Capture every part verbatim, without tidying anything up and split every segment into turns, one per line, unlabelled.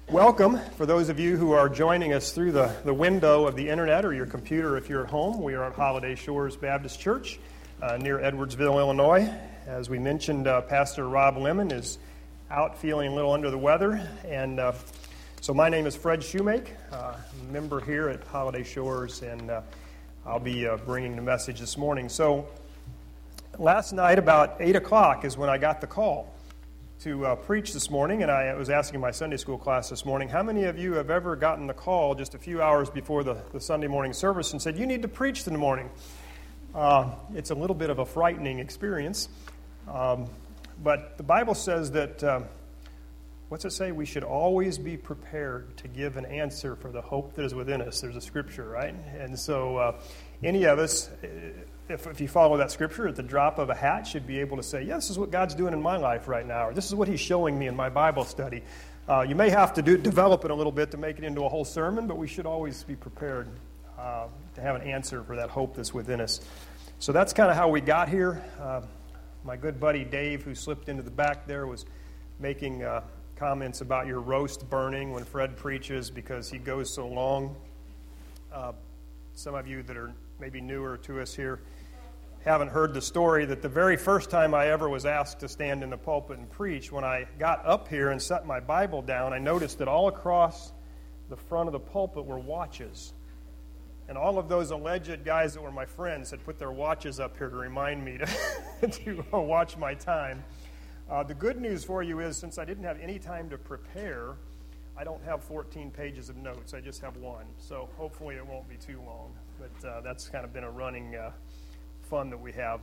Welcome, for those of you who are joining us through the, the window of the internet or your computer if you're at home. We are at Holiday Shores Baptist Church uh, near Edwardsville, Illinois. As we mentioned, uh, Pastor Rob Lemon is out feeling a little under the weather. And uh, so my name is Fred Shoemake, uh, a member here at Holiday Shores, and uh, I'll be uh, bringing the message this morning. So last night about eight o'clock is when I got the call to uh, preach this morning, and I was asking my Sunday school class this morning, how many of you have ever gotten the call just a few hours before the, the Sunday morning service and said, you need to preach in the morning? Uh, it's a little bit of a frightening experience, um, but the Bible says that, uh, what's it say? We should always be prepared to give an answer for the hope that is within us. There's a scripture, right? And so uh, any of us, If, if you follow that scripture, at the drop of a hat, should be able to say, yeah, this is what God's doing in my life right now, or this is what He's showing me in my Bible study. Uh, you may have to do, develop it a little bit to make it into a whole sermon, but we should always be prepared uh, to have an answer for that hope that's within us. So that's kind of how we got here. Uh, my good buddy Dave, who slipped into the back there, was making uh, comments about your roast burning when Fred preaches because he goes so long. Uh, some of you that are maybe newer to us here haven't heard the story that the very first time I ever was asked to stand in the pulpit and preach, when I got up here and set my Bible down, I noticed that all across the front of the pulpit were watches. And all of those alleged guys that were my friends had put their watches up here to remind me to, to watch my time. Uh, the good news for you is, since I didn't have any time to prepare, I don't have fourteen pages of notes. I just have one. So hopefully it won't be too long. But uh, that's kind of been a running uh, fun that we have.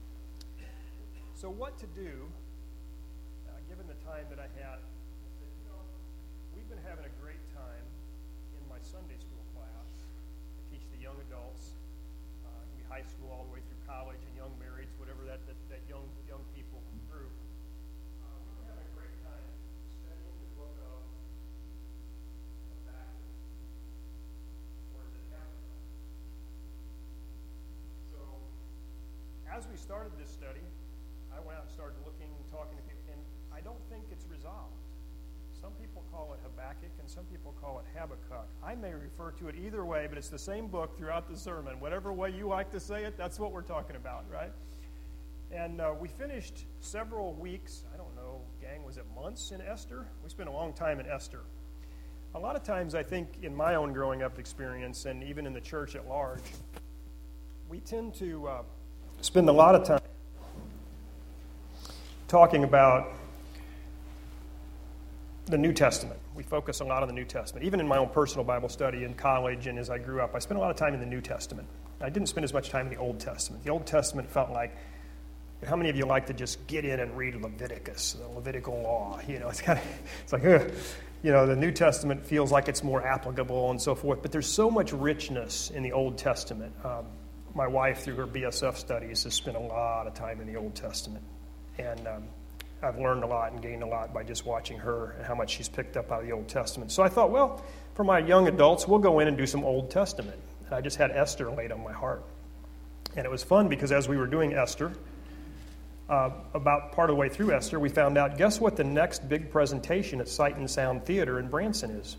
So what to do, uh, given the time that I had, I said, you know, we've been having a great time in my Sunday school class. I teach the young adults, uh, it can be high school all the way through college and young marrieds, whatever that, that, that young young people group. Uh, we've been having a great time studying the book of Habakkuk. Or is it Habakkuk? As we started this study, I went out and started looking, talking to people, and I don't think it's resolved. Some people call it Habakkuk, and some people call it Habakkuk. I may refer to it either way, but it's the same book throughout the sermon. Whatever way you like to say it, that's what we're talking about, right? And uh, we finished several weeks, I don't know, gang, was it months in Esther? We spent a long time in Esther. A lot of times, I think, in my own growing up experience, and even in the church at large, we tend to Uh, spend a lot of time talking about the New Testament. We focus a lot on the New Testament. Even in my own personal Bible study in college and as I grew up, I spent a lot of time in the New Testament. I didn't spend as much time in the Old Testament. The Old Testament felt like, how many of you like to just get in and read Leviticus, the Levitical law? You know, it's kind of, it's like, ugh. You know, the New Testament feels like it's more applicable and so forth, but there's so much richness in the Old Testament. Um, My wife, through her B S F studies, has spent a lot of time in the Old Testament. And um, I've learned a lot and gained a lot by just watching her and how much she's picked up out of the Old Testament. So I thought, well, for my young adults, we'll go in and do some Old Testament. And I just had Esther laid on my heart. And it was fun because as we were doing Esther, uh, about part of the way through Esther, we found out, guess what the next big presentation at Sight and Sound Theater in Branson is?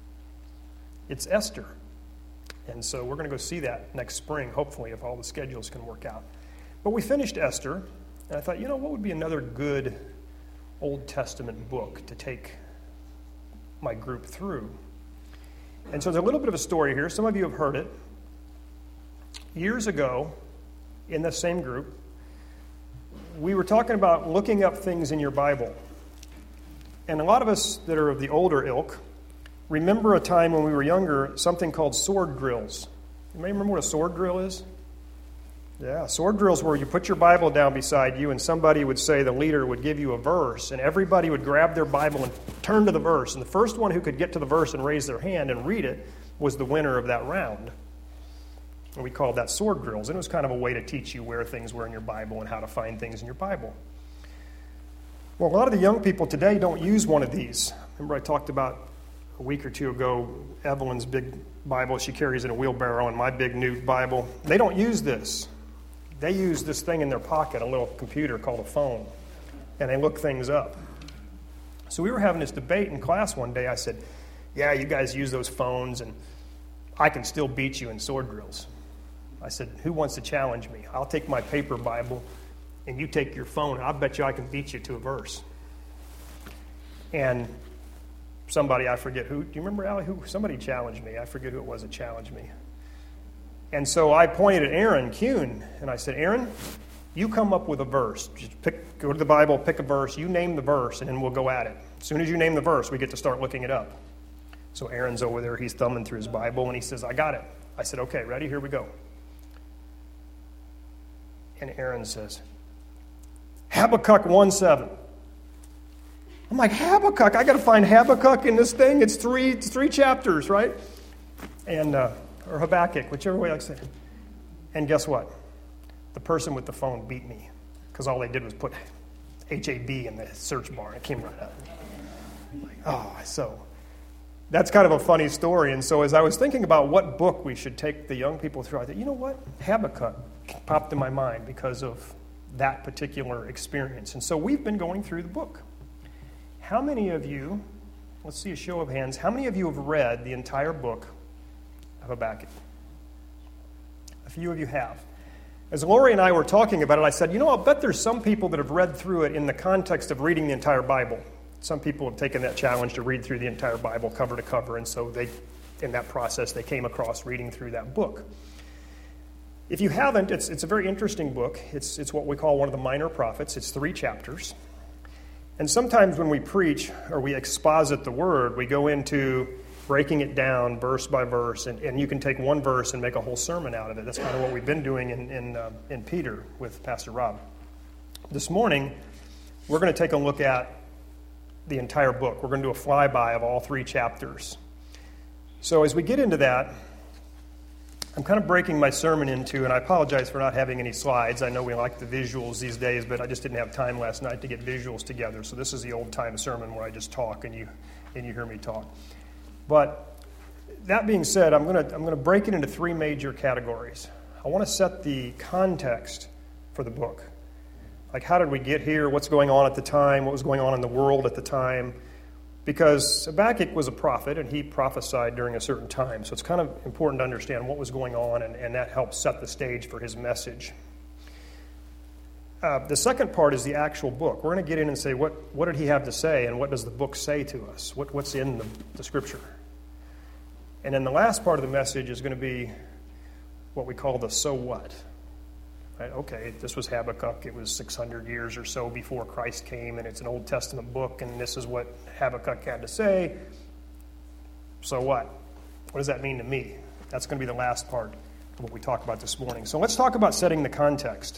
It's Esther. And so we're going to go see that next spring, hopefully, if all the schedules can work out. But we finished Esther, and I thought, you know, what would be another good Old Testament book to take my group through? And so there's a little bit of a story here. Some of you have heard it. Years ago, in the same group, we were talking about looking up things in your Bible. And a lot of us that are of the older ilk remember a time when we were younger, something called sword drills. You may remember what a sword drill is? Yeah, sword drills where you put your Bible down beside you and somebody would say, the leader would give you a verse, and everybody would grab their Bible and turn to the verse. And the first one who could get to the verse and raise their hand and read it was the winner of that round. And we called that sword drills. And it was kind of a way to teach you where things were in your Bible and how to find things in your Bible. Well, a lot of the young people today don't use one of these. Remember I talked about a week or two ago, Evelyn's big Bible, she carries in a wheelbarrow, and my big new Bible. They don't use this. They use this thing in their pocket, a little computer called a phone, and they look things up. So we were having this debate in class one day. I said, yeah, you guys use those phones, and I can still beat you in sword drills. I said, who wants to challenge me? I'll take my paper Bible, and you take your phone, and I'll bet you I can beat you to a verse. And somebody, I forget who, do you remember, Allie, who? Somebody challenged me. I forget who it was that challenged me. And so I pointed at Aaron Kuhn, and I said, Aaron, you come up with a verse. Just pick, go to the Bible, pick a verse, you name the verse, and then we'll go at it. As soon as you name the verse, we get to start looking it up. So Aaron's over there, he's thumbing through his Bible, and he says, I got it. I said, okay, ready? Here we go. And Aaron says, Habakkuk one seven. I'm like, Habakkuk? I got to find Habakkuk in this thing? It's three, it's three chapters, right? And uh, or Habakkuk, whichever way I say it. And guess what? The person with the phone beat me because all they did was put H A B in the search bar, and it came right up. Like, oh, so that's kind of a funny story. And so as I was thinking about what book we should take the young people through, I thought, you know what? Habakkuk popped in my mind because of that particular experience. And so we've been going through the book. How many of you, let's see a show of hands, how many of you have read the entire book of Habakkuk? A few of you have. As Lori and I were talking about it, I said, you know, I'll bet there's some people that have read through it in the context of reading the entire Bible. Some people have taken that challenge to read through the entire Bible cover to cover, and so they, in that process, they came across reading through that book. If you haven't, it's it's a very interesting book. It's it's what we call one of the minor prophets. It's three chapters. And sometimes when we preach or we exposit the word, we go into breaking it down verse by verse, and, and you can take one verse and make a whole sermon out of it. That's kind of what we've been doing in, in, uh, in Peter with Pastor Rob. This morning, we're going to take a look at the entire book. We're going to do a flyby of all three chapters. So as we get into that, I'm kind of breaking my sermon into, and I apologize for not having any slides. I know we like the visuals these days, but I just didn't have time last night to get visuals together. So this is the old-time sermon where I just talk and you and you hear me talk. But that being said, I'm going to I'm going to break it into three major categories. I want to set the context for the book. Like, how did we get here? What's going on at the time? What was going on in the world at the time? Because Habakkuk was a prophet, and he prophesied during a certain time. So it's kind of important to understand what was going on, and, and that helps set the stage for his message. Uh, the second part is the actual book. We're going to get in and say, what, what did he have to say, and what does the book say to us? What, what's in the, the Scripture? And then the last part of the message is going to be what we call the so what. Right? Okay, this was Habakkuk. It was six hundred years or so before Christ came, and it's an Old Testament book, and this is what Habakkuk had to say. So what? What does that mean to me? That's going to be the last part of what we talk about this morning. So let's talk about setting the context.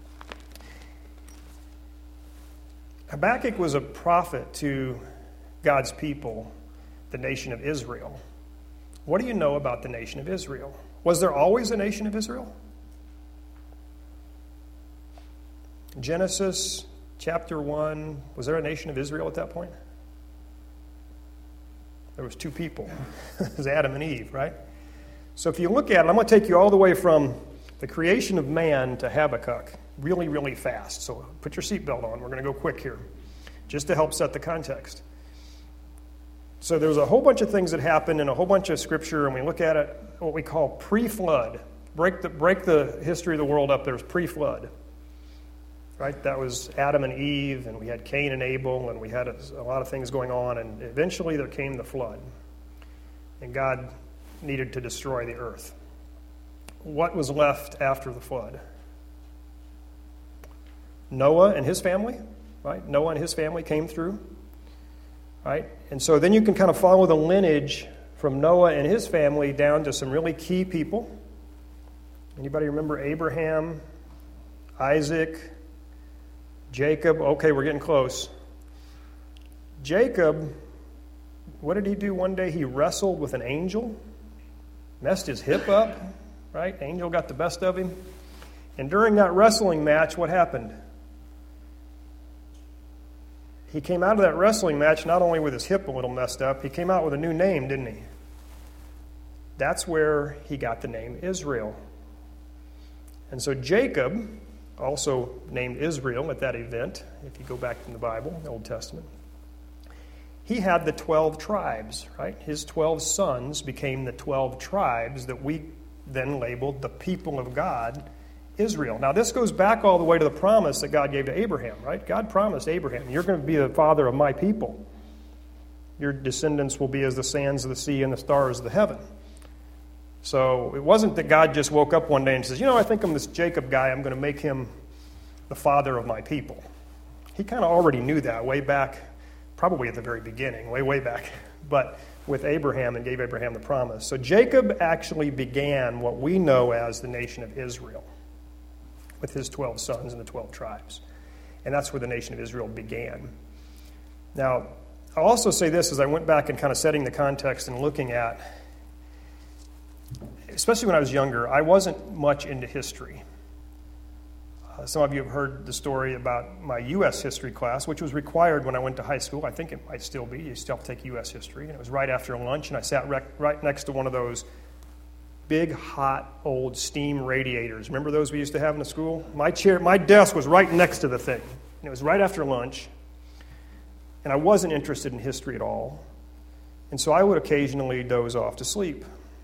Habakkuk was a prophet to God's people, the nation of Israel. What do you know about the nation of Israel? Was there always a nation of Israel? Genesis chapter one, was there a nation of Israel at that point? There was two people. It was Adam and Eve, right? So if you look at it, I'm going to take you all the way from the creation of man to Habakkuk really, really fast. So put your seatbelt on. We're going to go quick here just to help set the context. So there's a whole bunch of things that happened in a whole bunch of scripture, and we look at it what we call pre-flood. Break the, break the history of the world up. There's pre-flood. Right? That was Adam and Eve, and we had Cain and Abel, and we had a, a lot of things going on, and eventually there came the flood. And God needed to destroy the earth. What was left after the flood? Noah and his family, right? Noah and his family came through, right? And so then you can kind of follow the lineage from Noah and his family down to some really key people. Anybody remember Abraham, Isaac, Jacob? Okay, we're getting close. Jacob, what did he do one day? He wrestled with an angel, messed his hip up, right? Angel got the best of him. And during that wrestling match, what happened? He came out of that wrestling match not only with his hip a little messed up, he came out with a new name, didn't he? That's where he got the name Israel. And so Jacob, also named Israel at that event, if you go back in the Bible, the Old Testament, he had the twelve tribes, right? His twelve sons became the twelve tribes that we then labeled the people of God, Israel. Now, this goes back all the way to the promise that God gave to Abraham, right? God promised Abraham, you're going to be the father of my people. Your descendants will be as the sands of the sea and the stars of the heaven. So it wasn't that God just woke up one day and says, you know, I think I'm this Jacob guy. I'm going to make him the father of my people. He kind of already knew that way back, probably at the very beginning, way, way back, but with Abraham, and gave Abraham the promise. So Jacob actually began what we know as the nation of Israel with his twelve sons and the twelve tribes. And that's where the nation of Israel began. Now, I'll also say this as I went back and kind of setting the context and looking at, especially when I was younger, I wasn't much into history. Uh, some of you have heard the story about my U S history class, which was required when I went to high school. I think it might still be. You still have to take U S history. And it was right after lunch, and I sat rec- right next to one of those big, hot, old steam radiators. Remember those we used to have in the school? My chair, my desk was right next to the thing. And it was right after lunch. And I wasn't interested in history at all. And so I would occasionally doze off to sleep.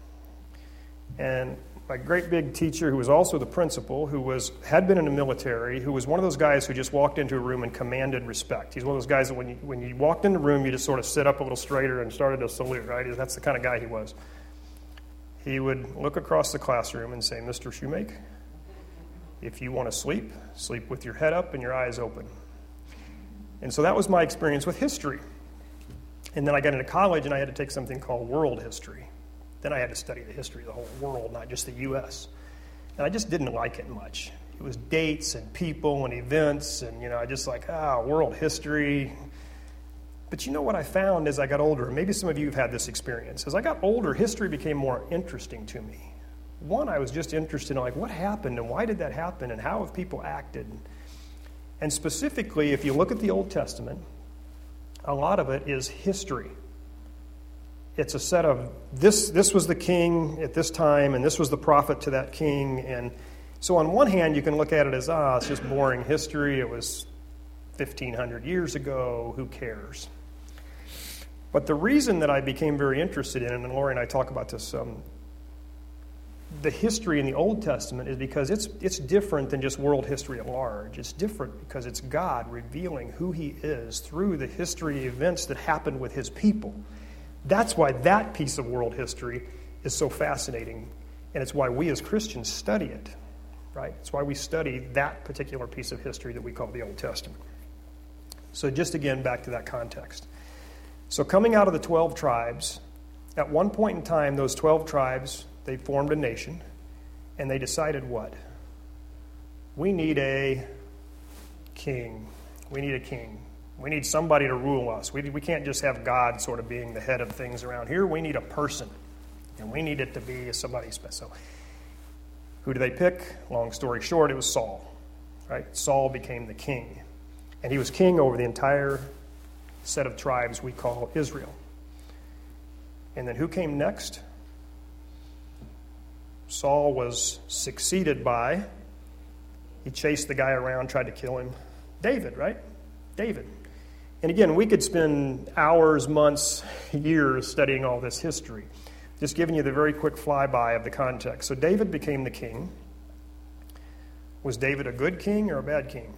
And my great big teacher, who was also the principal, who was had been in the military, who was one of those guys who just walked into a room and commanded respect. He's one of those guys that when you, when you walked in the room, you just sort of sit up a little straighter and started to salute, right? That's the kind of guy he was. He would look across the classroom and say, Mister Shoemake, if you want to sleep, sleep with your head up and your eyes open. And so that was my experience with history. And then I got into college and I had to take something called world history. Then I had to study the history of the whole world, not just the U S. And I just didn't like it much. It was dates and people and events, and, you know, I just like, ah, world history. But you know what I found as I got older, and maybe some of you have had this experience. As I got older, history became more interesting to me. One, I was just interested in, like, what happened and why did that happen and how have people acted? And specifically, if you look at the Old Testament, a lot of it is history. It's a set of, this this was the king at this time, and this was the prophet to that king. And so on one hand, you can look at it as, ah, it's just boring history. It was fifteen hundred years ago. Who cares? But the reason that I became very interested in it, and Lori and I talk about this, um, the history in the Old Testament is because it's it's different than just world history at large. It's different because it's God revealing who he is through the history events that happened with his people. That's why that piece of world history is so fascinating, and it's why we as Christians study it, right? It's why we study that particular piece of history that we call the Old Testament. So just again, back to that context. So coming out of the twelve tribes, at one point in time, those twelve tribes, they formed a nation, and they decided what? We need a king. We need a king. We need somebody to rule us. We, we can't just have God sort of being the head of things around here. We need a person, and we need it to be somebody special. Who do they pick? Long story short, it was Saul. Right? Saul became the king, and he was king over the entire set of tribes we call Israel. And then who came next? Saul was succeeded by, he chased the guy around, tried to kill him, David, right? David. And again, we could spend hours, months, years studying all this history. Just giving you the very quick flyby of the context. So David became the king. Was David a good king or a bad king?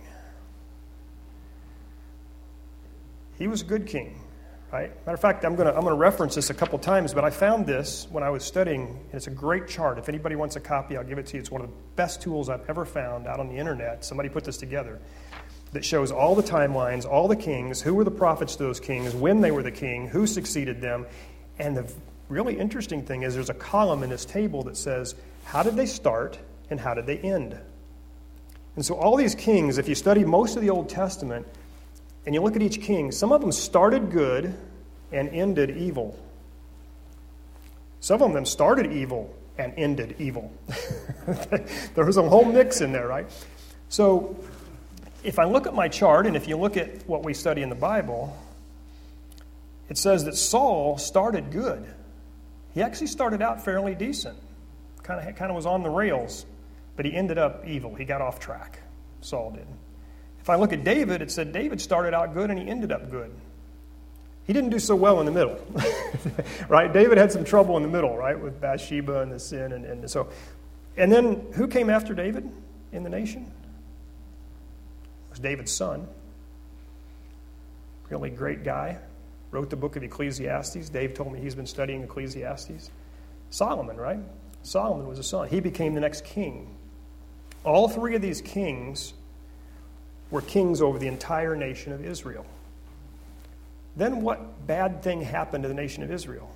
He was a good king, right? Matter of fact, I'm going to I'm going to reference this a couple times, but I found this when I was studying, and it's a great chart. If anybody wants a copy, I'll give it to you. It's one of the best tools I've ever found out on the internet. Somebody put this together that shows all the timelines, all the kings, who were the prophets to those kings, when they were the king, who succeeded them. And the really interesting thing is there's a column in this table that says, how did they start and how did they end? And so all these kings, if you study most of the Old Testament, and you look at each king, some of them started good and ended evil. Some of them started evil and ended evil. There was a whole mix in there, right? So if I look at my chart, and if you look at what we study in the Bible, it says that Saul started good. He actually started out fairly decent. Kind of, kind of was on the rails, but he ended up evil. He got off track. Saul did. If I look at David, it said David started out good and he ended up good. he didn't do so well in the middle, right? David had some trouble in the middle, right, with Bathsheba and the sin. And, and so, and then who came after David in the nation? It was David's son. Really great guy. Wrote the book of Ecclesiastes. Dave told me he's been studying Ecclesiastes. Solomon, right? Solomon was a son. He became the next king. All three of these kings were kings over the entire nation of Israel. Then what bad thing happened to the nation of Israel?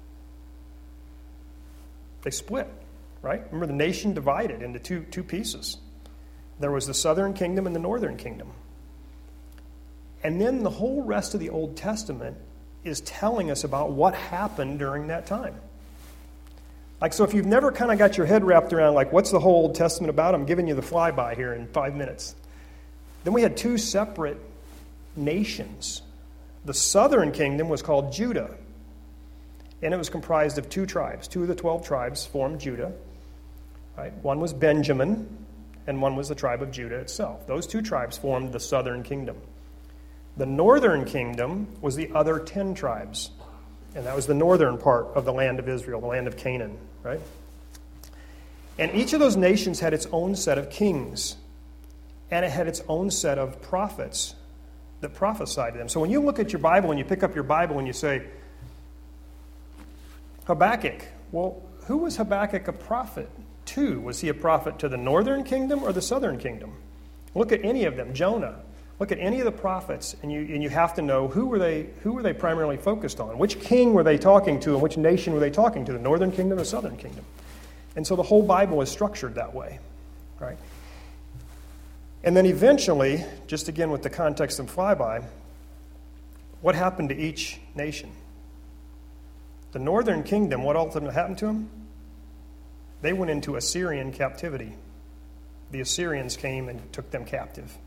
They split, right? Remember, the nation divided into two, two pieces. There was the southern kingdom and the northern kingdom. And then the whole rest of the Old Testament is telling us about what happened during that time. Like, so if you've never kind of got your head wrapped around, like, what's the whole Old Testament about? I'm giving you the flyby here in five minutes. Then we had two separate nations. The southern kingdom was called Judah, and it was comprised of two tribes. Two of the twelve tribes formed Judah. Right? One was Benjamin, and one was the tribe of Judah itself. Those two tribes formed the southern kingdom. The northern kingdom was the other ten tribes, and that was the northern part of the land of Israel, the land of Canaan, right? And each of those nations had its own set of kings, and it had its own set of prophets that prophesied to them. So when you look at your Bible and you pick up your Bible and you say, Habakkuk, well, who was Habakkuk a prophet to? Was he a prophet to the northern kingdom or the southern kingdom? Look at any of them. Jonah. Look at any of the prophets, and you and you have to know who were they who were they primarily focused on? Which king were they talking to, and which nation were they talking to? The northern kingdom or southern kingdom? And so the whole Bible is structured that way, right? And then eventually, just again with the context and flyby, what happened to each nation? The northern kingdom, what ultimately happened to them? They went into Assyrian captivity. The Assyrians came and took them captive.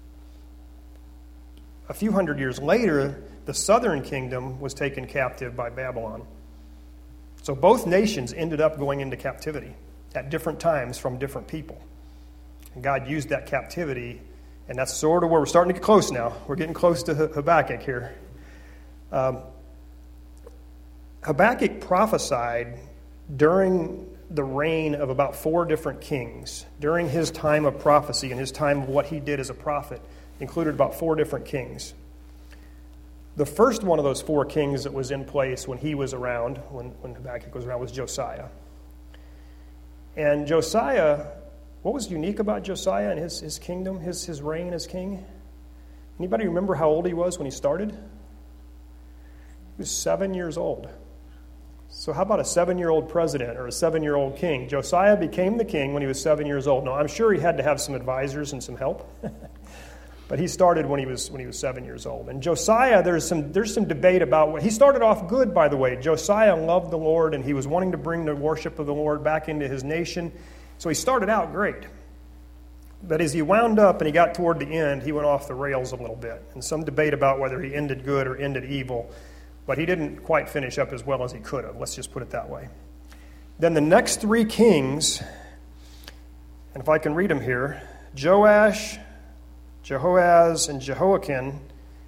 A few hundred years later, the southern kingdom was taken captive by Babylon. So both nations ended up going into captivity at different times from different people. And God used that captivity, and that's sort of where we're starting to get close now. We're getting close to Habakkuk here. Um, Habakkuk prophesied during the reign of about four different kings. During his time of prophecy and his time of what he did as a prophet, included about four different kings. The first one of those four kings that was in place when he was around, when, when Habakkuk was around, was Josiah. And Josiah, what was unique about Josiah and his, his kingdom, his, his reign as king? Anybody remember how old he was when he started? He was seven years old. So how about a seven-year-old president or a seven-year-old king? Josiah became the king when he was seven years old. Now, I'm sure he had to have some advisors and some help. But he started when he was when he was seven years old. And Josiah, there's some there's some debate about what he started off good, by the way. Josiah loved the Lord, and he was wanting to bring the worship of the Lord back into his nation. So he started out great. But as he wound up and he got toward the end, he went off the rails a little bit. And some debate about whether he ended good or ended evil. But he didn't quite finish up as well as he could have. Let's just put it that way. Then the next three kings, and if I can read them here, Joash, Jehoaz, and Jehoiakim,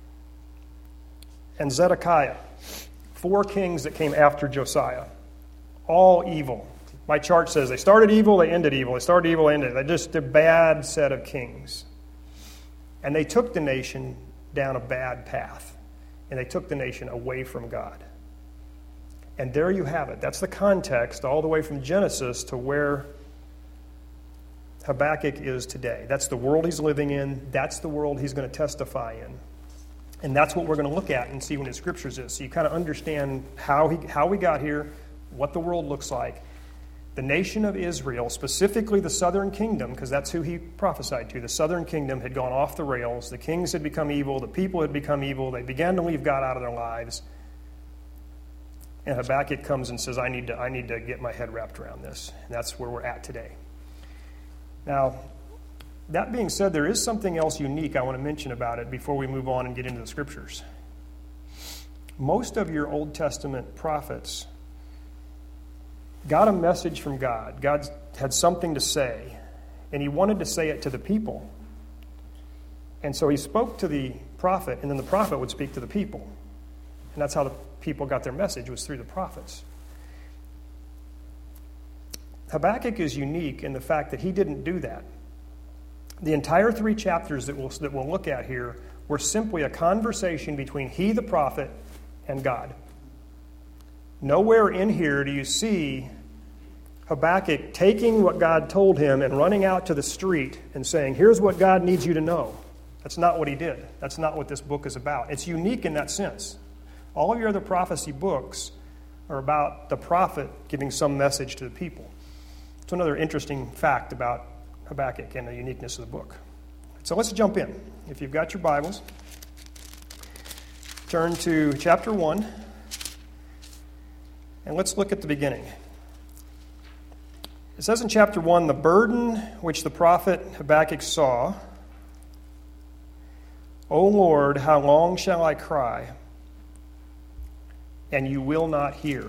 and Zedekiah. Four kings that came after Josiah. All evil. My chart says they started evil, they ended evil. They started evil, they ended. They're just a bad set of kings. And they took the nation down a bad path. And they took the nation away from God. And there you have it. That's the context all the way from Genesis to where Habakkuk is today. That's the world he's living in. That's the world he's going to testify in. And that's what we're going to look at and see when his scriptures is. So you kind of understand how he how we got here, what the world looks like. The nation of Israel, specifically the southern kingdom, because that's who he prophesied to. The southern kingdom had gone off the rails. The kings had become evil. The people had become evil. They began to leave God out of their lives. And Habakkuk comes and says, I need to, I need to get my head wrapped around this. And that's where we're at today. Now, that being said, there is something else unique I want to mention about it before we move on and get into the scriptures. Most of your Old Testament prophets got a message from God. God had something to say, and he wanted to say it to the people. And so he spoke to the prophet, and then the prophet would speak to the people. And that's how the people got their message, was through the prophets. Habakkuk is unique in the fact that he didn't do that. The entire three chapters that we'll, that we'll look at here were simply a conversation between he, the prophet, and God. Nowhere in here do you see Habakkuk taking what God told him and running out to the street and saying, here's what God needs you to know. That's not what he did. That's not what this book is about. It's unique in that sense. All of your other prophecy books are about the prophet giving some message to the people. It's another interesting fact about Habakkuk and the uniqueness of the book. So let's jump in. If you've got your Bibles, turn to chapter one, and let's look at the beginning. It says in chapter one, the burden which the prophet Habakkuk saw, O Lord, how long shall I cry, and you will not hear?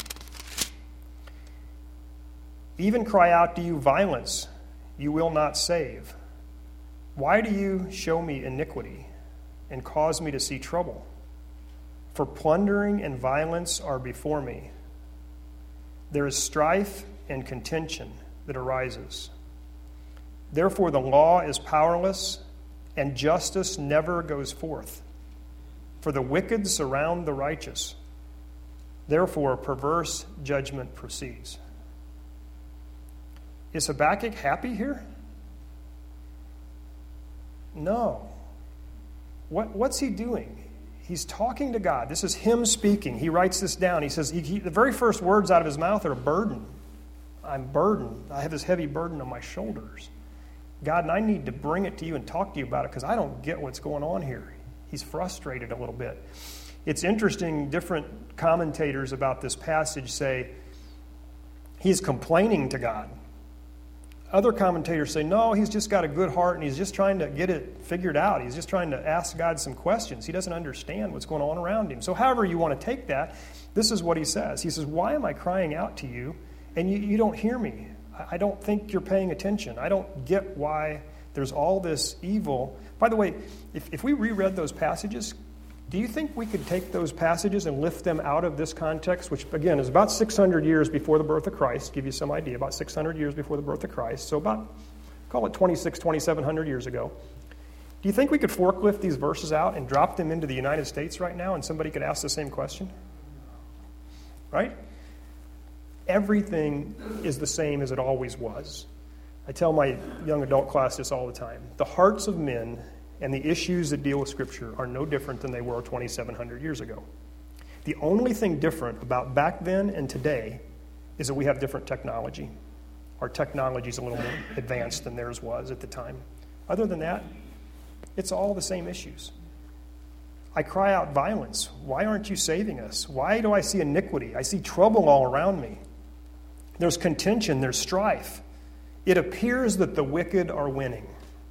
Even cry out to you violence, you will not save. Why do you show me iniquity and cause me to see trouble? For plundering and violence are before me. There is strife and contention that arises. Therefore the law is powerless, and justice never goes forth. For the wicked surround the righteous. Therefore perverse judgment proceeds. Is Habakkuk happy here? No. What, what's he doing? He's talking to God. This is him speaking. He writes this down. He says, he, he, the very first words out of his mouth are a burden. I'm burdened. I have this heavy burden on my shoulders. God, and I need to bring it to you and talk to you about it because I don't get what's going on here. He's frustrated a little bit. It's interesting, different commentators about this passage say he's complaining to God. Other commentators say, no, he's just got a good heart and he's just trying to get it figured out. He's just trying to ask God some questions. He doesn't understand what's going on around him. So however you want to take that, this is what he says. He says, why am I crying out to you and you, you don't hear me? I don't think you're paying attention. I don't get why there's all this evil. By the way, if, if we reread those passages, do you think we could take those passages and lift them out of this context, which, again, is about six hundred years before the birth of Christ, give you some idea, about six hundred years before the birth of Christ, so about, call it twenty-six, twenty-seven hundred years ago. Do you think we could forklift these verses out and drop them into the United States right now and somebody could ask the same question? Right? Everything is the same as it always was. I tell my young adult class this all the time. The hearts of men and the issues that deal with Scripture are no different than they were twenty-seven hundred years ago. The only thing different about back then and today is that we have different technology. Our technology is a little more advanced than theirs was at the time. Other than that, it's all the same issues. I cry out violence. Why aren't you saving us? Why do I see iniquity? I see trouble all around me. There's contention, there's strife. It appears that the wicked are winning.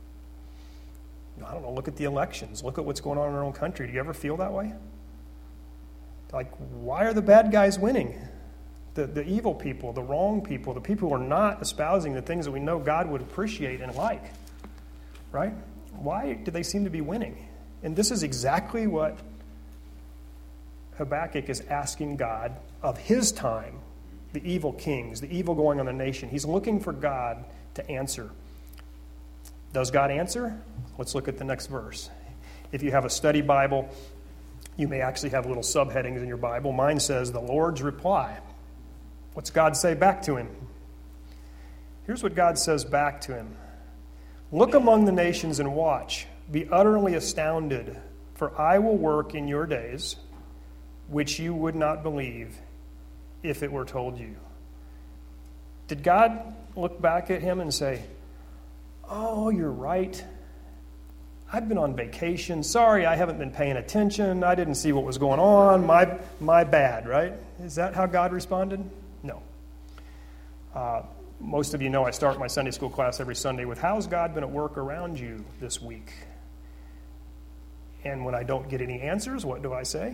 I don't know, look at the elections. Look at what's going on in our own country. Do you ever feel that way? Like, why are the bad guys winning? The, the evil people, the wrong people, the people who are not espousing the things that we know God would appreciate and like. Right? Why do they seem to be winning? And this is exactly what Habakkuk is asking God of his time, the evil kings, the evil going on in the nation. He's looking for God to answer. Does God answer? Let's look at the next verse. If you have a study Bible, you may actually have little subheadings in your Bible. Mine says, the Lord's reply. What's God say back to him? Here's what God says back to him. Look among the nations and watch. Be utterly astounded, for I will work in your days, which you would not believe if it were told you. Did God look back at him and say, oh, you're right. I've been on vacation. Sorry, I haven't been paying attention. I didn't see what was going on. My, my bad, right? Is that how God responded? No. Uh, most of you know I start my Sunday school class every Sunday with, how's God been at work around you this week? And when I don't get any answers, what do I say?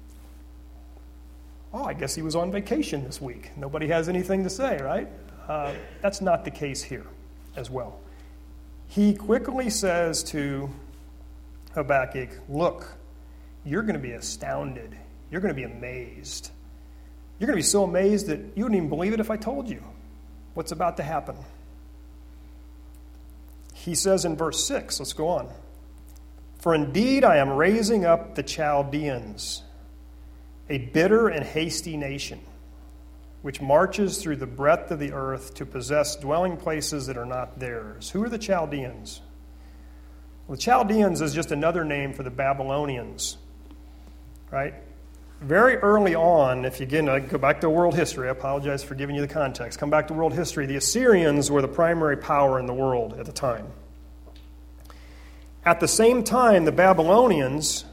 Oh, I guess he was on vacation this week. Nobody has anything to say, right? Uh, that's not the case here as well. He quickly says to Habakkuk, look, you're going to be astounded. You're going to be amazed. You're going to be so amazed that you wouldn't even believe it if I told you what's about to happen. He says in verse six, let's go on. For indeed I am raising up the Chaldeans, a bitter and hasty nation, which marches through the breadth of the earth to possess dwelling places that are not theirs. Who are the Chaldeans? Well, the Chaldeans is just another name for the Babylonians, right? Very early on, if you again I go back to world history, I apologize for giving you the context. Come back to world history. The Assyrians were the primary power in the world at the time. At the same time, the Babylonians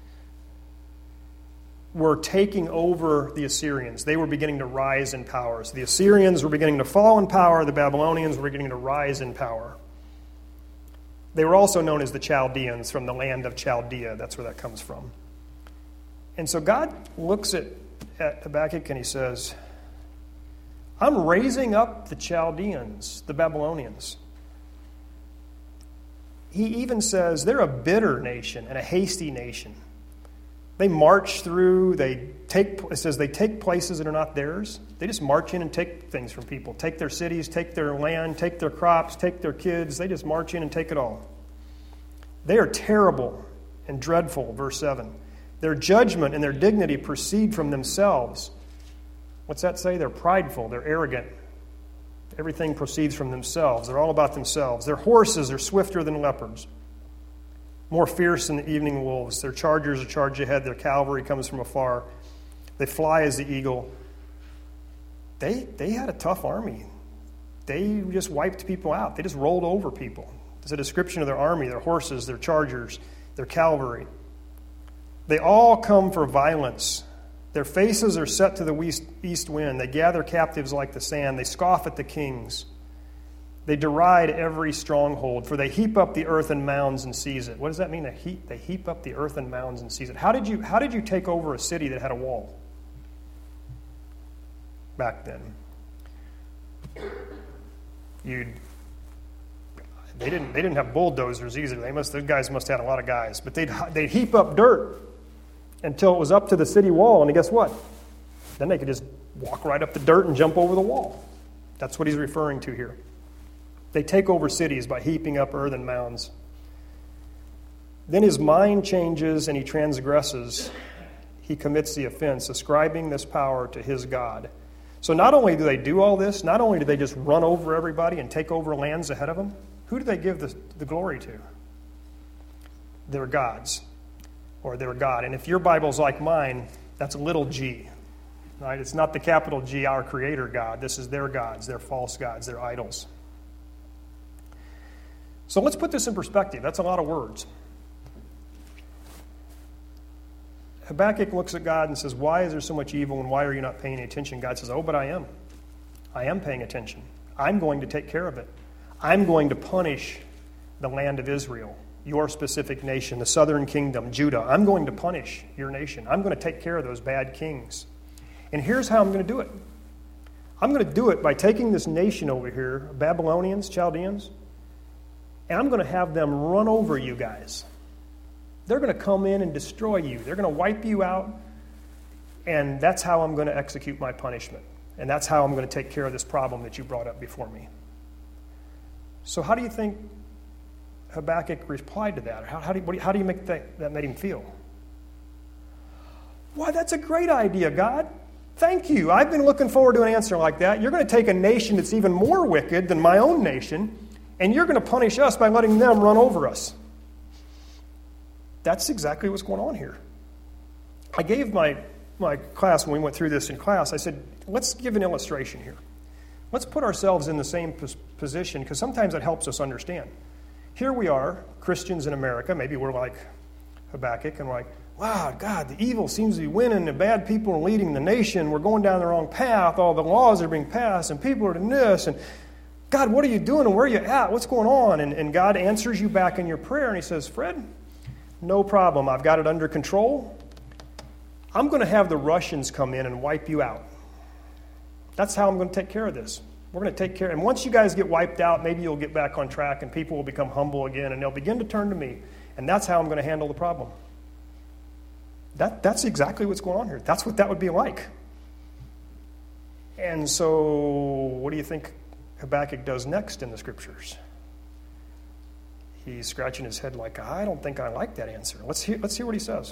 were taking over the Assyrians. They were beginning to rise in power. So the Assyrians were beginning to fall in power. The Babylonians were beginning to rise in power. They were also known as the Chaldeans, from the land of Chaldea. That's where that comes from. And so God looks at, at Habakkuk and he says, I'm raising up the Chaldeans, the Babylonians. He even says they're a bitter nation and a hasty nation. They march through, they take, it says they take places that are not theirs. They just march in and take things from people. Take their cities, take their land, take their crops, take their kids. They just march in and take it all. They are terrible and dreadful, verse seven. Their judgment and their dignity proceed from themselves. What's that say? They're prideful, they're arrogant. Everything proceeds from themselves. They're all about themselves. Their horses are swifter than leopards, more fierce than the evening wolves. Their chargers are charged ahead. Their cavalry comes from afar. They fly as the eagle. They, they had a tough army. They just wiped people out. They just rolled over people. It's a description of their army, their horses, their chargers, their cavalry. They all come for violence. Their faces are set to the east, east wind. They gather captives like the sand. They scoff at the kings. They deride every stronghold, for they heap up the earth in mounds and seize it. What does that mean? They heap, they heap up the earth in mounds and seize it. How did you, how did you take over a city that had a wall back then? You'd, they didn't, they didn't have bulldozers either. They must, those guys must have had a lot of guys. But they'd, they'd heap up dirt until it was up to the city wall, and guess what? Then they could just walk right up the dirt and jump over the wall. That's what he's referring to here. They take over cities by heaping up earthen mounds. Then his mind changes and he transgresses. He commits the offense, ascribing this power to his God. So not only do they do all this, not only do they just run over everybody and take over lands ahead of them, who do they give the, the glory to? Their gods, or their God. And if your Bible's like mine, that's a little g. Right? It's not the capital G, our Creator God. This is their gods, their false gods, their idols. So let's put this in perspective. That's a lot of words. Habakkuk looks at God and says, why is there so much evil and why are you not paying attention? God says, oh, but I am. I am paying attention. I'm going to take care of it. I'm going to punish the land of Israel, your specific nation, the southern kingdom, Judah. I'm going to punish your nation. I'm going to take care of those bad kings. And here's how I'm going to do it. I'm going to do it by taking this nation over here, Babylonians, Chaldeans, and I'm going to have them run over you guys. They're going to come in and destroy you. They're going to wipe you out, and that's how I'm going to execute my punishment. And that's how I'm going to take care of this problem that you brought up before me. So how do you think Habakkuk replied to that? Or how, how, do, you, how do you make that, that made him feel? Why, that's a great idea, God. Thank you. I've been looking forward to an answer like that. You're going to take a nation that's even more wicked than my own nation, and you're going to punish us by letting them run over us. That's exactly what's going on here. I gave my, my class, when we went through this in class, I said, let's give an illustration here. Let's put ourselves in the same position, because sometimes it helps us understand. Here we are, Christians in America. Maybe we're like Habakkuk, and we're like, wow, God, the evil seems to be winning. The bad people are leading the nation. We're going down the wrong path. All the laws are being passed, and people are doing this. And God, what are you doing, and where are you at? What's going on? And, and God answers you back in your prayer, and he says, Fred, no problem. I've got it under control. I'm going to have the Russians come in and wipe you out. That's how I'm going to take care of this. We're going to take care. And once you guys get wiped out, maybe you'll get back on track, and people will become humble again, and they'll begin to turn to me. And that's how I'm going to handle the problem. That, that's exactly what's going on here. That's what that would be like. And so, what do you think Habakkuk does next in the scriptures? He's scratching his head like, I don't think I like that answer. Let's hear, let's hear what he says.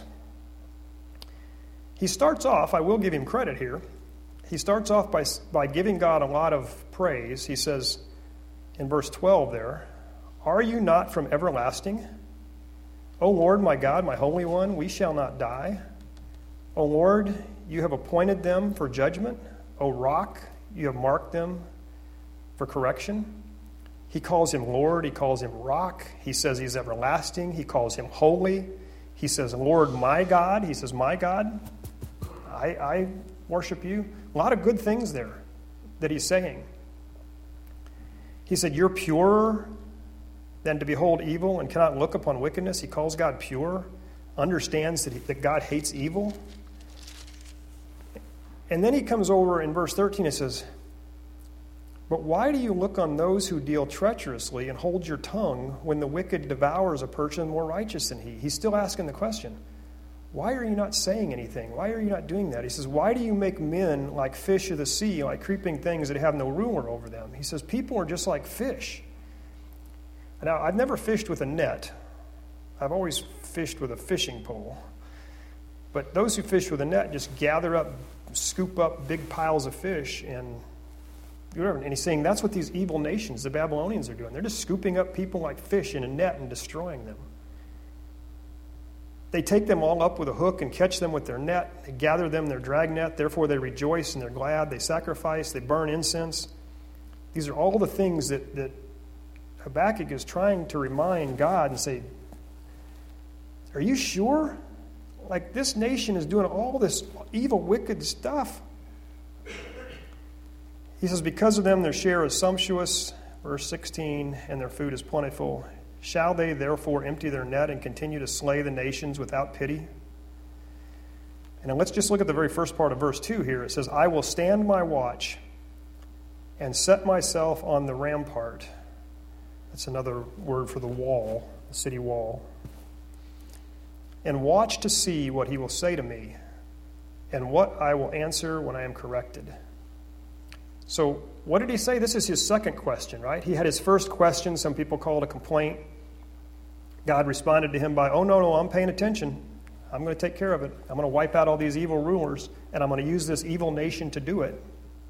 He starts off, I will give him credit here, he starts off by, by giving God a lot of praise. He says in verse twelve there, are you not from everlasting? O Lord, my God, my Holy One, we shall not die. O Lord, you have appointed them for judgment. O Rock, you have marked them for correction. He calls him Lord. He calls him Rock. He says he's everlasting. He calls him holy. He says, Lord, my God. He says, my God, I, I worship you. A lot of good things there that he's saying. He said, you're purer than to behold evil and cannot look upon wickedness. He calls God pure, understands that, he, that God hates evil. And then he comes over in verse thirteen and says, but why do you look on those who deal treacherously and hold your tongue when the wicked devours a person more righteous than he? He's still asking the question, why are you not saying anything? Why are you not doing that? He says, why do you make men like fish of the sea, like creeping things that have no ruler over them? He says, people are just like fish. Now, I've never fished with a net. I've always fished with a fishing pole. But those who fish with a net just gather up, scoop up big piles of fish and whatever. And he's saying that's what these evil nations, the Babylonians, are doing. They're just scooping up people like fish in a net and destroying them. They take them all up with a hook and catch them with their net. They gather them in their drag net. Therefore, they rejoice and they're glad. They sacrifice. They burn incense. These are all the things that, that Habakkuk is trying to remind God and say, are you sure? Like, this nation is doing all this evil, wicked stuff. He says, because of them their share is sumptuous, verse sixteen, and their food is plentiful. Shall they therefore empty their net and continue to slay the nations without pity? And then let's just look at the very first part of verse two here. It says, I will stand my watch and set myself on the rampart. That's another word for the wall, the city wall. And watch to see what he will say to me and what I will answer when I am corrected. So what did he say? This is his second question, right? He had his first question, some people call it a complaint. God responded to him by, oh, no, no, I'm paying attention. I'm going to take care of it. I'm going to wipe out all these evil rulers, and I'm going to use this evil nation to do it.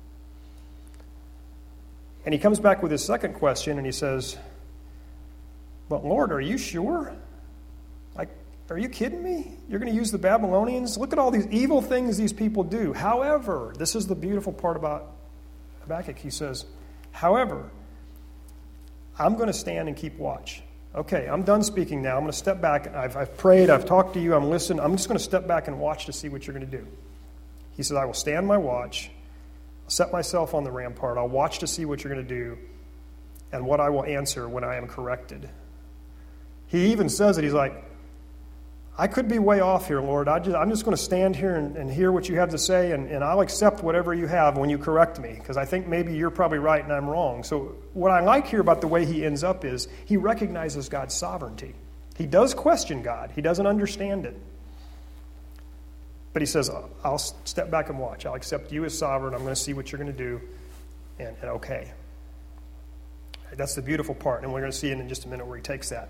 And he comes back with his second question, and he says, but Lord, are you sure? Like, are you kidding me? You're going to use the Babylonians? Look at all these evil things these people do. However, this is the beautiful part about Habakkuk. He says, however, I'm going to stand and keep watch. Okay, I'm done speaking now. I'm going to step back. I've, I've prayed. I've talked to you. I'm listening. I'm just going to step back and watch to see what you're going to do. He says, I will stand my watch, I'll set myself on the rampart. I'll watch to see what you're going to do and what I will answer when I am corrected. He even says it. He's like, I could be way off here, Lord. I just, I'm just going to stand here and, and hear what you have to say, and, and I'll accept whatever you have when you correct me, because I think maybe you're probably right and I'm wrong. So what I like here about the way he ends up is he recognizes God's sovereignty. He does question God. He doesn't understand it. But he says, I'll step back and watch. I'll accept you as sovereign. I'm going to see what you're going to do, and, and okay. That's the beautiful part, and we're going to see it in just a minute where he takes that.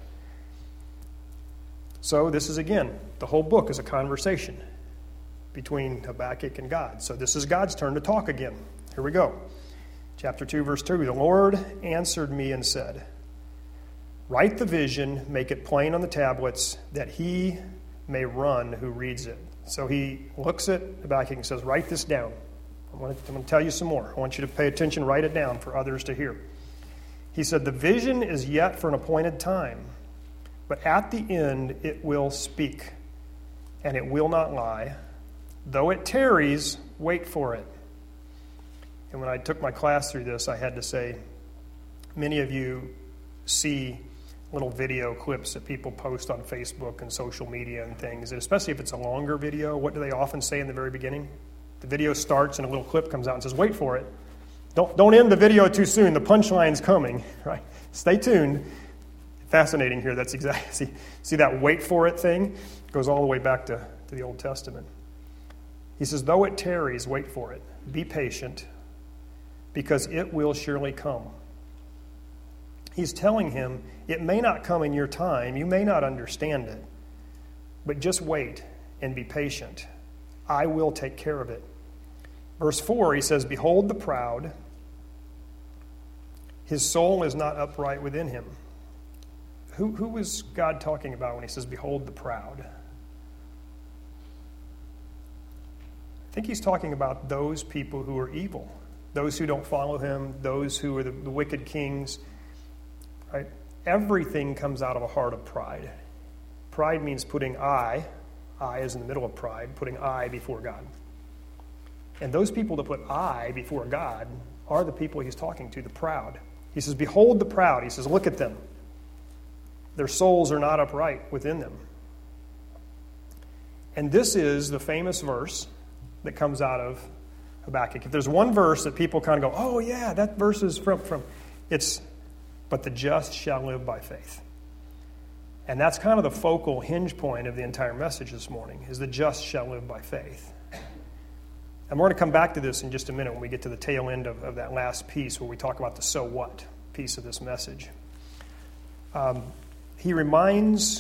So this is, again, the whole book is a conversation between Habakkuk and God. So this is God's turn to talk again. Here we go. Chapter two, verse two. The Lord answered me and said, write the vision, make it plain on the tablets, that he may run who reads it. So he looks at Habakkuk and says, write this down. I'm going, to, I'm going to tell you some more. I want you to pay attention, write it down for others to hear. He said, the vision is yet for an appointed time, but at the end it will speak, and it will not lie. Though it tarries, wait for it. And when I took my class through this, I had to say, many of you see little video clips that people post on Facebook and social media and things, and especially if it's a longer video, what do they often say in the very beginning? The video starts and a little clip comes out and says, wait for it. Don't, don't end the video too soon. The punchline's coming, right? Stay tuned. Fascinating here. That's exactly, see, see that wait for it thing? It goes all the way back to to the Old Testament. He says, though it tarries, wait for it. Be patient, because it will surely come. He's telling him, it may not come in your time. You may not understand it. But just wait and be patient. I will take care of it. Verse four, he says, behold the proud. His soul is not upright within him. Who, who was God talking about when he says, behold the proud? I think he's talking about those people who are evil, those who don't follow him, those who are the, the wicked kings. Right? Everything comes out of a heart of pride. Pride means putting I, I is in the middle of pride, putting I before God. And those people that put I before God are the people he's talking to, the proud. He says, behold the proud. He says, look at them. Their souls are not upright within them. And this is the famous verse that comes out of Habakkuk. If there's one verse that people kind of go, oh yeah, that verse is from, from it's, but the just shall live by faith. And that's kind of the focal hinge point of the entire message this morning, is the just shall live by faith. And we're going to come back to this in just a minute when we get to the tail end of, of that last piece where we talk about the so what piece of this message. Um, he reminds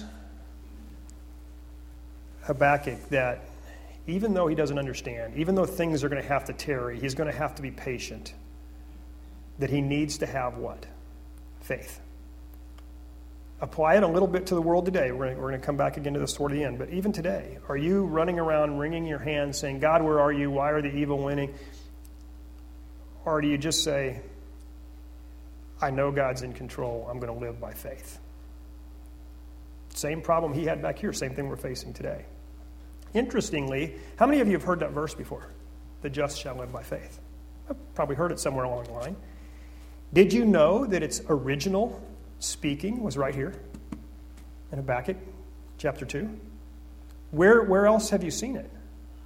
Habakkuk that even though he doesn't understand, even though things are going to have to tarry, he's going to have to be patient, that he needs to have what? Faith. Apply it a little bit to the world today. We're going, to, we're going to come back again to this toward the end. But even today, are you running around wringing your hands saying, God, where are you? Why are the evil winning? Or do you just say, I know God's in control. I'm going to live by faith. Same problem he had back here. Same thing we're facing today. Interestingly, how many of you have heard that verse before? The just shall live by faith. I've probably heard it somewhere along the line. Did you know that its original speaking was right here in Habakkuk chapter two? Where, where else have you seen it?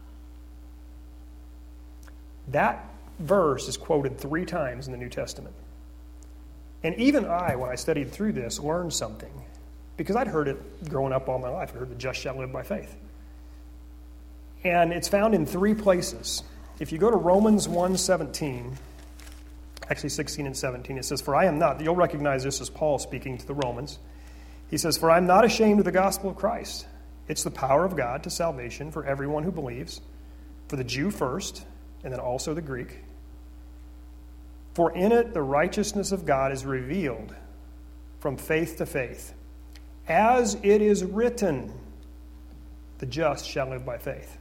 That verse is quoted three times in the New Testament. And even I, when I studied through this, learned something. Because I'd heard it growing up all my life. I heard the just shall live by faith. And it's found in three places. If you go to Romans one seventeen, actually sixteen and seventeen, it says, for I am not, you'll recognize this as Paul speaking to the Romans. He says, for I am not ashamed of the gospel of Christ. It's the power of God to salvation for everyone who believes, for the Jew first, and then also the Greek. For in it the righteousness of God is revealed from faith to faith. As it is written, the just shall live by faith.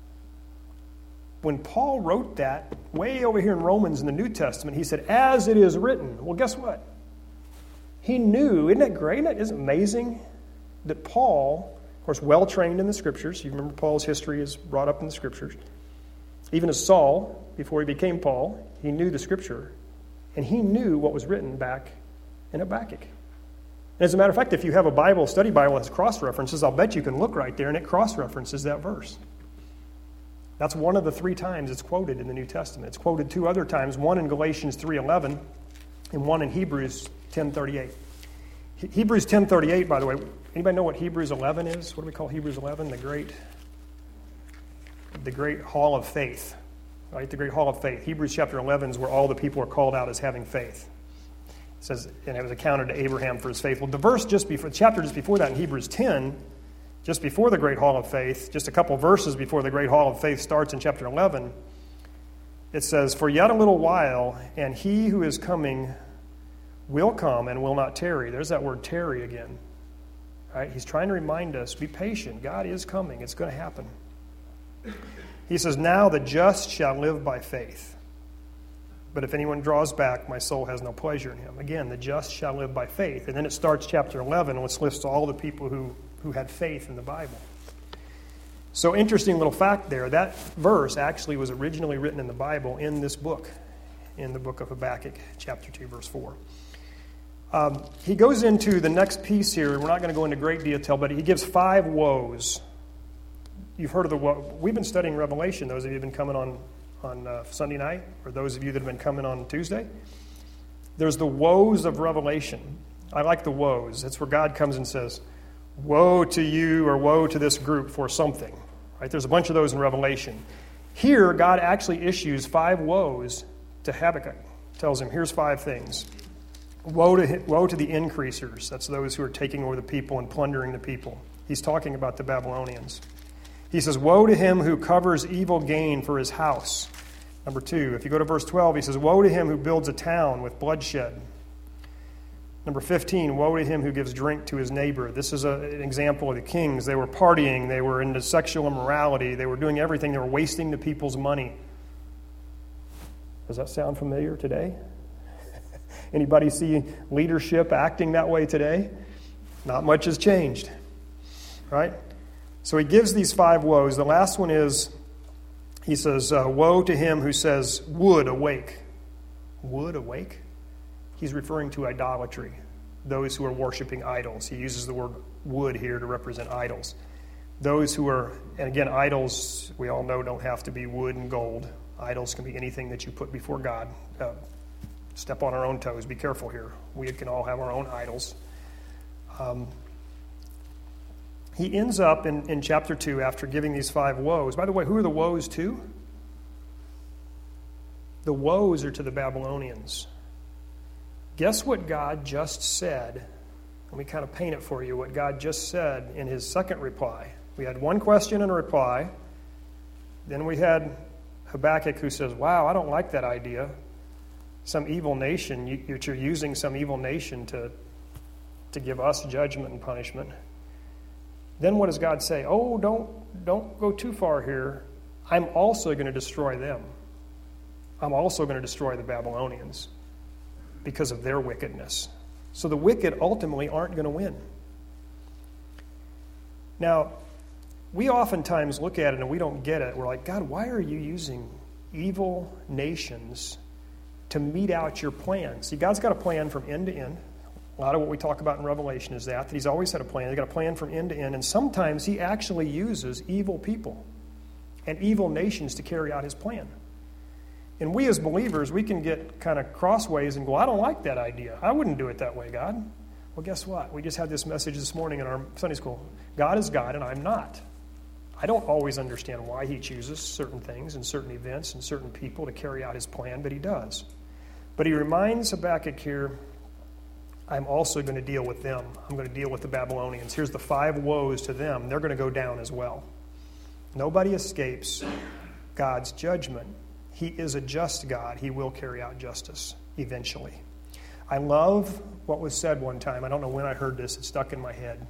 When Paul wrote that, way over here in Romans in the New Testament, he said, as it is written. Well, guess what? He knew, isn't that great? Isn't it amazing that Paul, of course, well-trained in the Scriptures, you remember Paul's history is brought up in the Scriptures. Even as Saul, before he became Paul, he knew the Scripture, and he knew what was written back in Habakkuk. And as a matter of fact, if you have a Bible, study Bible that has cross-references, I'll bet you can look right there, and it cross-references that verse. That's one of the three times it's quoted in the New Testament. It's quoted two other times, one in Galatians three eleven and one in Hebrews ten thirty-eight. He- Hebrews ten thirty-eight, by the way, anybody know what Hebrews eleven is? What do we call Hebrews eleven? The great, the great hall of faith, right? The great hall of faith. Hebrews chapter eleven is where all the people are called out as having faith. It says, and it was accounted to Abraham for his faith. Well, the verse just before, the chapter just before that in Hebrews ten, just before the great hall of faith, just a couple verses before the great hall of faith starts in chapter eleven, it says, for yet a little while, and he who is coming will come and will not tarry. There's that word tarry again. Right? He's trying to remind us, be patient. God is coming. It's going to happen. He says, now the just shall live by faith. But if anyone draws back, my soul has no pleasure in him. Again, the just shall live by faith. And then it starts chapter eleven, which lists all the people who who had faith in the Bible. So interesting little fact there, that verse actually was originally written in the Bible in this book, in the book of Habakkuk, chapter two, verse four. Um, he goes into the next piece here, and we're not going to go into great detail, but he gives five woes. You've heard of the woe. We've been studying Revelation, those of you who have been coming on, on uh, Sunday night, or those of you that have been coming on Tuesday. There's the woes of Revelation. I like the woes. It's where God comes and says, woe to you or woe to this group for something, Right? There's a bunch of those in Revelation. Here, God actually issues five woes to Habakkuk. Tells him, here's five things. Woe to, woe to the increasers. That's those who are taking over the people and plundering the people. He's talking about the Babylonians. He says, woe to him who covers evil gain for his house. Number two, if you go to verse twelve, he says, woe to him who builds a town with bloodshed. Number fifteen, woe to him who gives drink to his neighbor. This is a, an example of the kings. They were partying. They were into sexual immorality. They were doing everything. They were wasting the people's money. Does that sound familiar today? Anybody see leadership acting that way today? Not much has changed, right? So he gives these five woes. The last one is, he says, uh, woe to him who says, wood awake. Wood awake? He's referring to idolatry, those who are worshiping idols. He uses the word wood here to represent idols. Those who are, and again, idols, we all know, don't have to be wood and gold. Idols can be anything that you put before God. Uh, step on our own toes. Be careful here. We can all have our own idols. Um, he ends up in, in chapter two after giving these five woes. By the way, who are the woes to? The woes are to the Babylonians. Guess what God just said? Let me kind of paint it for you, what God just said in his second reply. We had one question and a reply. Then we had Habakkuk who says, wow, I don't like that idea. Some evil nation, you, you're using some evil nation to, to give us judgment and punishment. Then what does God say? Oh, don't, don't go too far here. I'm also going to destroy them. I'm also going to destroy the Babylonians because of their wickedness. So the wicked ultimately aren't going to win. Now, we oftentimes look at it and we don't get it. We're like, God, why are you using evil nations to mete out your plan? See, God's got a plan from end to end. A lot of what we talk about in Revelation is that, that he's always had a plan. He's got a plan from end to end. And sometimes he actually uses evil people and evil nations to carry out his plan. And we as believers, we can get kind of crossways and go, I don't like that idea. I wouldn't do it that way, God. Well, guess what? We just had this message this morning in our Sunday school. God is God and I'm not. I don't always understand why he chooses certain things and certain events and certain people to carry out his plan, but he does. But he reminds Habakkuk here, I'm also going to deal with them. I'm going to deal with the Babylonians. Here's the five woes to them. They're going to go down as well. Nobody escapes God's judgment. He is a just God. He will carry out justice eventually. I love what was said one time. I don't know when I heard this. It stuck in my head.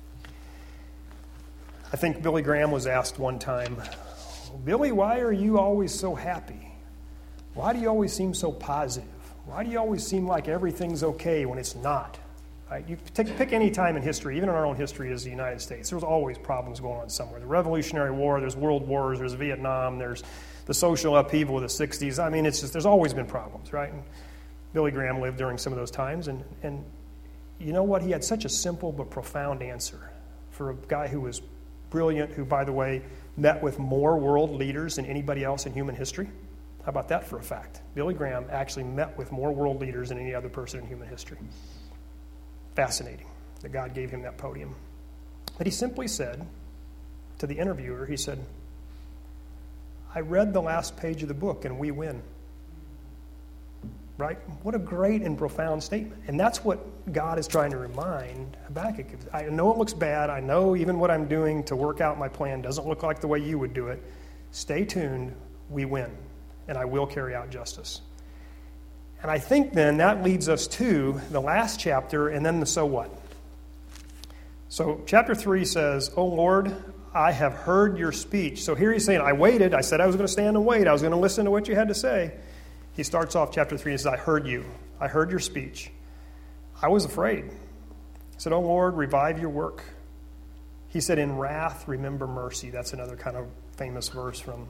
I think Billy Graham was asked one time, Billy, why are you always so happy? Why do you always seem so positive? Why do you always seem like everything's okay when it's not? Right? You take, pick any time in history, even in our own history as the United States, there's always problems going on somewhere. The Revolutionary War, there's world wars, there's Vietnam, there's the social upheaval of the sixties. I mean, it's just, there's always been problems, right? And Billy Graham lived during some of those times, and, and you know what? He had such a simple but profound answer for a guy who was brilliant, who, by the way, met with more world leaders than anybody else in human history. How about that for a fact? Billy Graham actually met with more world leaders than any other person in human history. Fascinating that God gave him that podium. But he simply said to the interviewer, he said, I read the last page of the book and we win. Right? What a great and profound statement. And that's what God is trying to remind Habakkuk. I know it looks bad. I know even what I'm doing to work out my plan doesn't look like the way you would do it. Stay tuned. We win. And I will carry out justice. And I think then that leads us to the last chapter and then the so what. So chapter three says, O Lord, I have heard your speech. So here he's saying, I waited. I said I was going to stand and wait. I was going to listen to what you had to say. He starts off chapter three and says, I heard you. I heard your speech. I was afraid. He said, O Lord, revive your work. He said, in wrath, remember mercy. That's another kind of famous verse from,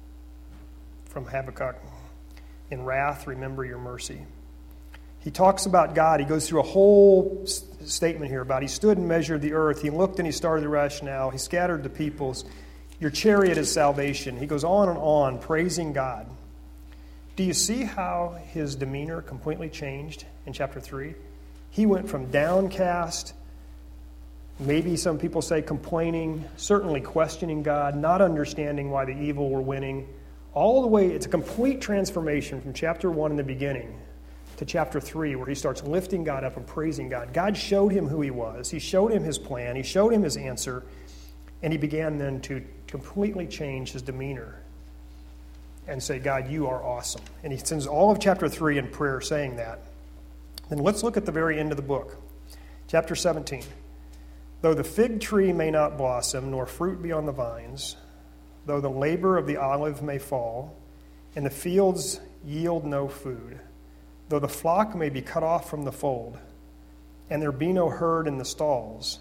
from Habakkuk. In wrath, remember your mercy. He talks about God. He goes through a whole s- statement here about he stood and measured the earth. He looked and he started the rationale. He scattered the peoples. Your chariot is salvation. He goes on and on, praising God. Do you see how his demeanor completely changed in chapter three? He went from downcast maybe some people say complaining, certainly questioning God, not understanding why the evil were winning. All the way, it's a complete transformation from chapter one in the beginning to chapter three, where he starts lifting God up and praising God. God showed him who he was. He showed him his plan. He showed him his answer. And he began then to completely change his demeanor and say, God, you are awesome. And he spends all of chapter three in prayer saying that. Then let's look at the very end of the book. Chapter seventeen. Though the fig tree may not blossom, nor fruit be on the vines, though the labor of the olive may fall, and the fields yield no food, though the flock may be cut off from the fold, and there be no herd in the stalls.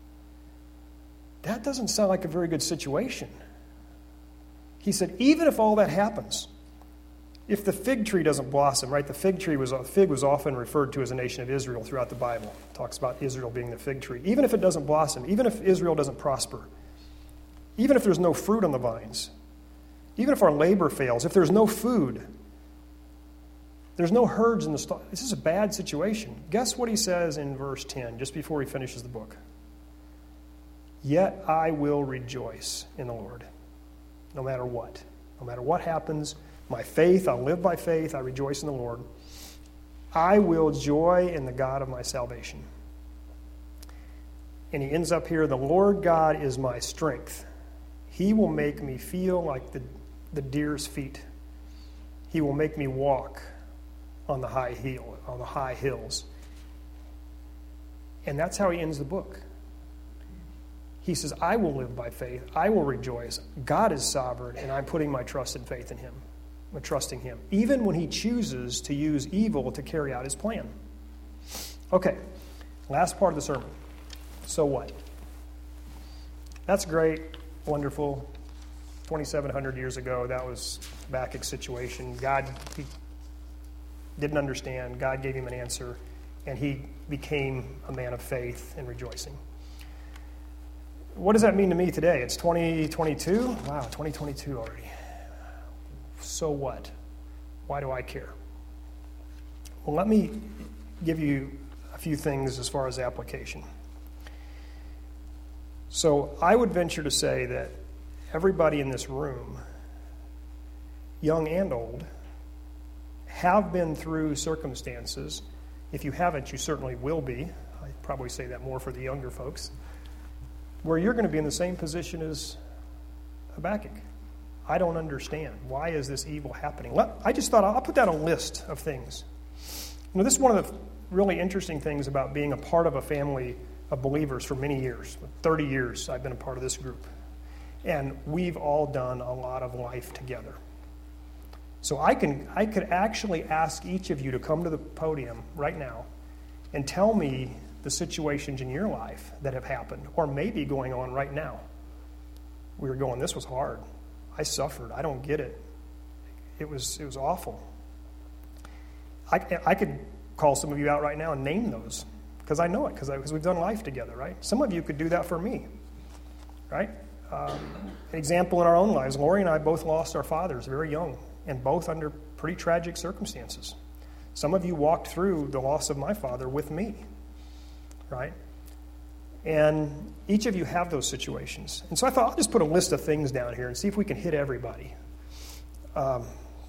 That doesn't sound like a very good situation. He said, even if all that happens, if the fig tree doesn't blossom, right? The fig tree was, fig was often referred to as a nation of Israel throughout the Bible. It talks about Israel being the fig tree. Even if it doesn't blossom, even if Israel doesn't prosper, even if there's no fruit on the vines, even if our labor fails, if there's no food, there's no herds in the stall. This is a bad situation. Guess what he says in verse ten, just before he finishes the book? Yet I will rejoice in the Lord, no matter what. No matter what happens, my faith, I'll live by faith, I rejoice in the Lord. I will joy in the God of my salvation. And he ends up here, the Lord God is my strength. He will make me feel like the, the deer's feet. He will make me walk on the high hill, on the high hills. And that's how he ends the book. He says, I will live by faith. I will rejoice. God is sovereign, and I'm putting my trust and faith in him. I'm trusting him, even when he chooses to use evil to carry out his plan. Okay, last part of the sermon. So what? That's great, wonderful. twenty-seven hundred years ago, that was Habakkuk's situation. God, he didn't understand. God gave him an answer, and he became a man of faith and rejoicing. What does that mean to me today? It's twenty twenty-two? Wow, twenty twenty-two already. So what? Why do I care? Well, let me give you a few things as far as application. So I would venture to say that everybody in this room, young and old, have been through circumstances. If you haven't, you certainly will be. I'd probably say that more for the younger folks, where you're going to be in the same position as Habakkuk. I don't understand. Why is this evil happening? I just thought I'll put that on a list of things. You know, this is one of the really interesting things about being a part of a family of believers for many years. thirty years I've been a part of this group. And we've all done a lot of life together. So I can I could actually ask each of you to come to the podium right now and tell me the situations in your life that have happened or may be going on right now. We were going, this was hard. I suffered. I don't get it. It was it was awful. I, I could call some of you out right now and name those because I know it because because we've done life together, right? Some of you could do that for me, right? Um, an example in our own lives, Lori and I both lost our fathers very young and both under pretty tragic circumstances. Some of you walked through the loss of my father with me, right? And each of you have those situations. And so I thought I'll just put a list of things down here and see if we can hit everybody. Um,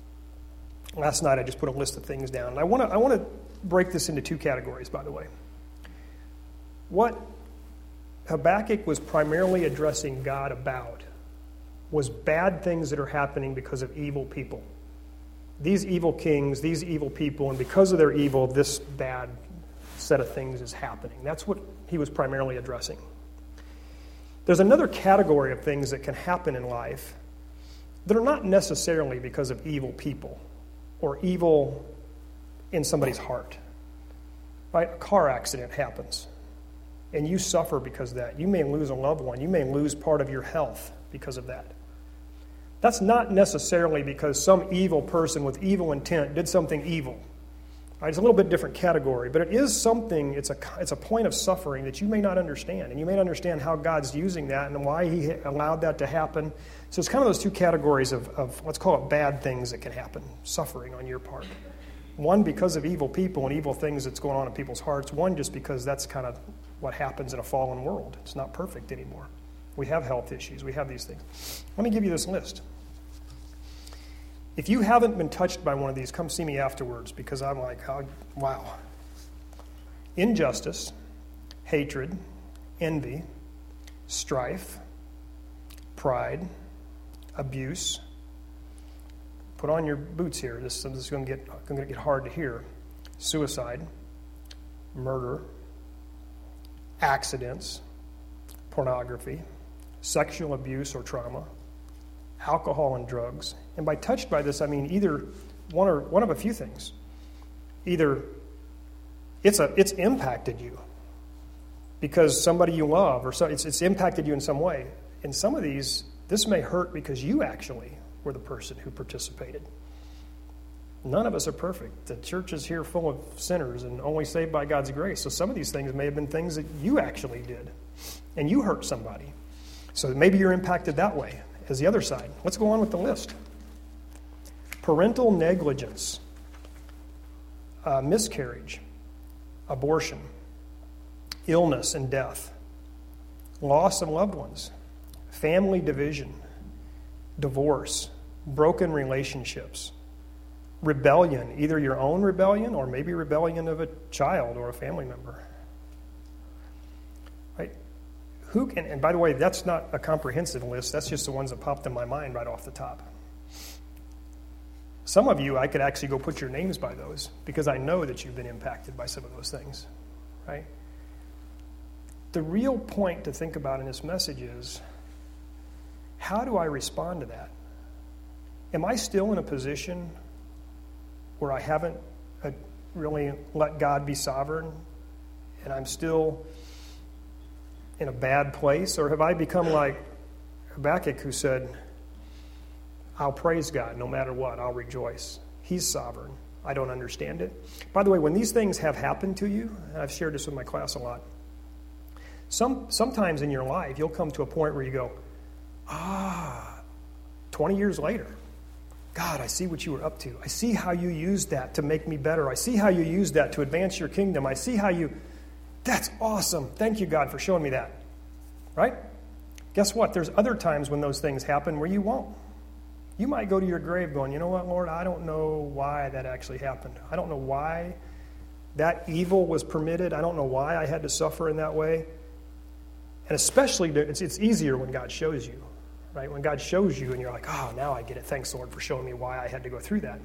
last night I just put a list of things down. And I want to I want to break this into two categories, by the way. What Habakkuk was primarily addressing God about was bad things that are happening because of evil people. These evil kings, these evil people, and because of their evil, this bad set of things is happening. That's what he was primarily addressing. There's another category of things that can happen in life that are not necessarily because of evil people or evil in somebody's heart. Right? A car accident happens, and you suffer because of that. You may lose a loved one. You may lose part of your health because of that. That's not necessarily because some evil person with evil intent did something evil. Right, it's a little bit different category, but it is something, it's a, it's a point of suffering that you may not understand, and you may not understand how God's using that and why he allowed that to happen. So it's kind of those two categories of, of let's call it bad things that can happen, suffering on your part. One, because of evil people and evil things that's going on in people's hearts. One, just because that's kind of what happens in a fallen world. It's not perfect anymore. We have health issues. We have these things. Let me give you this list. If you haven't been touched by one of these, come see me afterwards, because I'm like, oh, wow. Injustice, hatred, envy, strife, pride, abuse. Put on your boots here. This, this is going to get going to get hard to hear. Suicide, murder, accidents, pornography, sexual abuse or trauma, alcohol and drugs. And by touched by this, I mean either one or one of a few things. Either it's a it's impacted you because somebody you love, or so it's it's impacted you in some way. In some of these, this may hurt because you actually were the person who participated. None of us are perfect. The church is here full of sinners and only saved by God's grace. So some of these things may have been things that you actually did, and you hurt somebody. So maybe you're impacted that way as the other side. Let's go on with the list. Parental negligence, uh, miscarriage, abortion, illness and death, loss of loved ones, family division, divorce, broken relationships, rebellion, either your own rebellion or maybe rebellion of a child or a family member. Right? Who can, and by the way, that's not a comprehensive list. That's just the ones that popped in my mind right off the top. Some of you, I could actually go put your names by those because I know that you've been impacted by some of those things. Right? The real point to think about in this message is, how do I respond to that? Am I still in a position where I haven't uh, really let God be sovereign and I'm still in a bad place? Or have I become like Habakkuk, who said, I'll praise God no matter what, I'll rejoice. He's sovereign. I don't understand it. By the way, when these things have happened to you, and I've shared this with my class a lot, some sometimes in your life you'll come to a point where you go, ah, twenty years later, God, I see what you were up to. I see how you used that to make me better. I see how you used that to advance your kingdom. I see how you, that's awesome. Thank you, God, for showing me that. Right? Guess what? There's other times when those things happen where you won't. You might go to your grave going, you know what, Lord, I don't know why that actually happened. I don't know why that evil was permitted. I don't know why I had to suffer in that way. And especially, it's, it's easier when God shows you. Right? When God shows you and you're like, oh, now I get it. Thanks, Lord, for showing me why I had to go through that.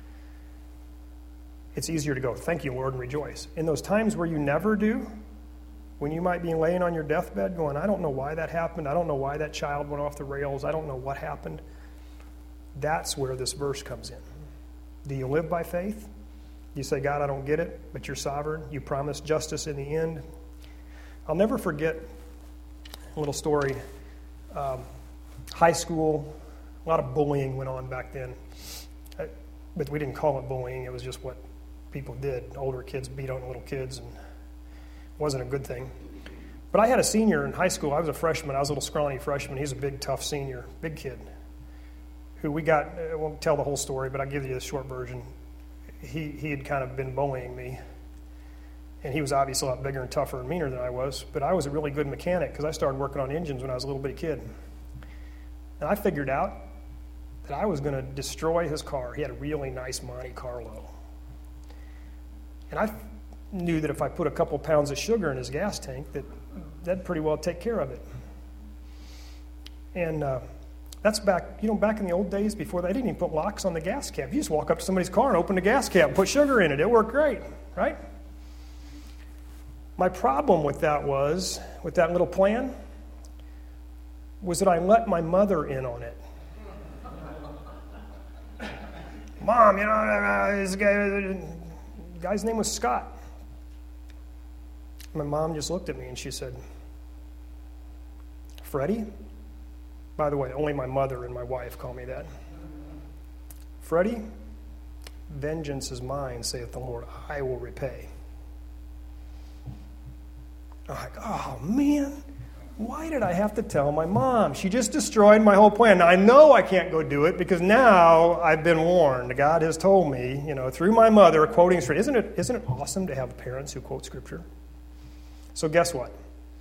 It's easier to go, thank you, Lord, and rejoice. In those times where you never do, when you might be laying on your deathbed going, I don't know why that happened. I don't know why that child went off the rails. I don't know what happened. That's where this verse comes in. Do you live by faith? You say, God, I don't get it, but you're sovereign. You promised justice in the end. I'll never forget a little story. Um, High school, a lot of bullying went on back then. But we didn't call it bullying. It was just what people did. Older kids beat on little kids, and it wasn't a good thing. But I had a senior in high school. I was a freshman. I was a little scrawny freshman. He's a big, tough senior, big kid, who we got, I won't tell the whole story, but I'll give you the short version. He, he had kind of been bullying me. And he was obviously a lot bigger and tougher and meaner than I was. But I was a really good mechanic because I started working on engines when I was a little bitty kid. And I figured out that I was going to destroy his car. He had a really nice Monte Carlo. And I knew that if I put a couple pounds of sugar in his gas tank, that that'd pretty well take care of it. And uh, that's back, you know, back in the old days before they didn't even put locks on the gas cap. You just walk up to somebody's car and open the gas cap and put sugar in it. It worked great, right? My problem with that was, with that little plan, was that I let my mother in on it. Mom, you know, this guy, the guy's name was Scott. My mom just looked at me and she said, Freddie? By the way, only my mother and my wife call me that. Freddie, vengeance is mine, saith the Lord. I will repay. I'm like, oh, man. Why did I have to tell my mom? She just destroyed my whole plan. Now, I know I can't go do it because now I've been warned. God has told me, you know, through my mother, quoting Scripture. Isn't it, isn't it awesome to have parents who quote Scripture? So guess what?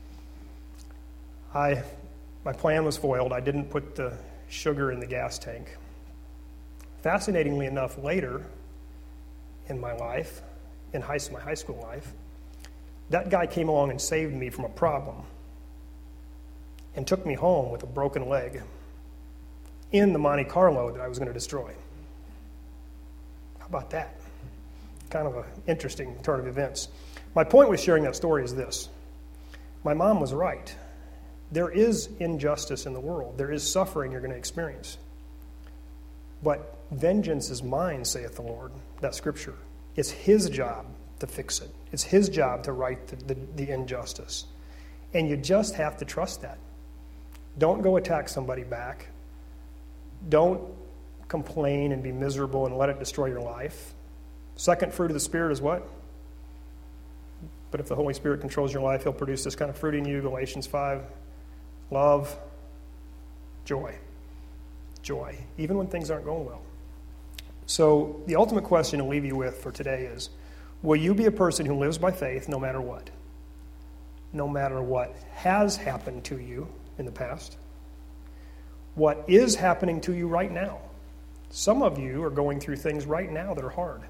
I, my plan was foiled. I didn't put the sugar in the gas tank. Fascinatingly enough, later in my life, in high, my high school life, that guy came along and saved me from a problem and took me home with a broken leg in the Monte Carlo that I was going to destroy. How about that? Kind of an interesting turn of events. My point with sharing that story is this. My mom was right. There is injustice in the world. There is suffering you're going to experience. But vengeance is mine, saith the Lord. That's Scripture. It's His job to fix it. It's His job to right the, the, the injustice. And you just have to trust that. Don't go attack somebody back. Don't complain and be miserable and let it destroy your life. Second fruit of the Spirit is what? But if the Holy Spirit controls your life, He'll produce this kind of fruit in you, Galatians five. Love, joy. Joy, even when things aren't going well. So the ultimate question to leave you with for today is, will you be a person who lives by faith no matter what? No matter what has happened to you in the past, what is happening to you right now. Some of you are going through things right now that are hard.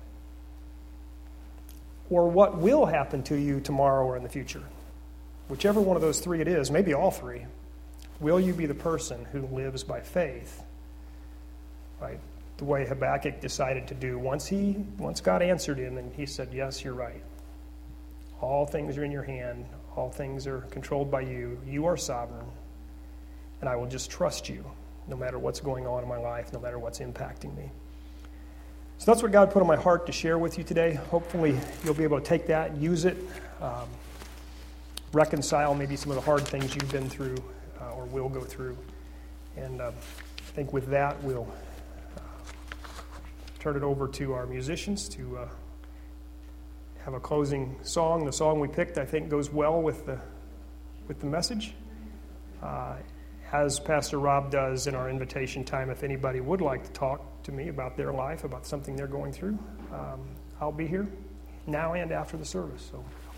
Or what will happen to you tomorrow or in the future. Whichever one of those three it is, maybe all three, will you be the person who lives by faith? Right? The way Habakkuk decided to do once he once God answered him and he said, yes, you're right. All things are in your hand. All things are controlled by you. You are sovereign. And I will just trust you no matter what's going on in my life, no matter what's impacting me. So that's what God put on my heart to share with you today. Hopefully you'll be able to take that, use it, um, reconcile maybe some of the hard things you've been through uh, or will go through. And uh, I think with that, we'll uh, turn it over to our musicians to uh, have a closing song. The song we picked, I think, goes well with the with the message. Uh, as Pastor Rob does in our invitation time, if anybody would like to talk to me about their life, about something they're going through, um, I'll be here now and after the service. So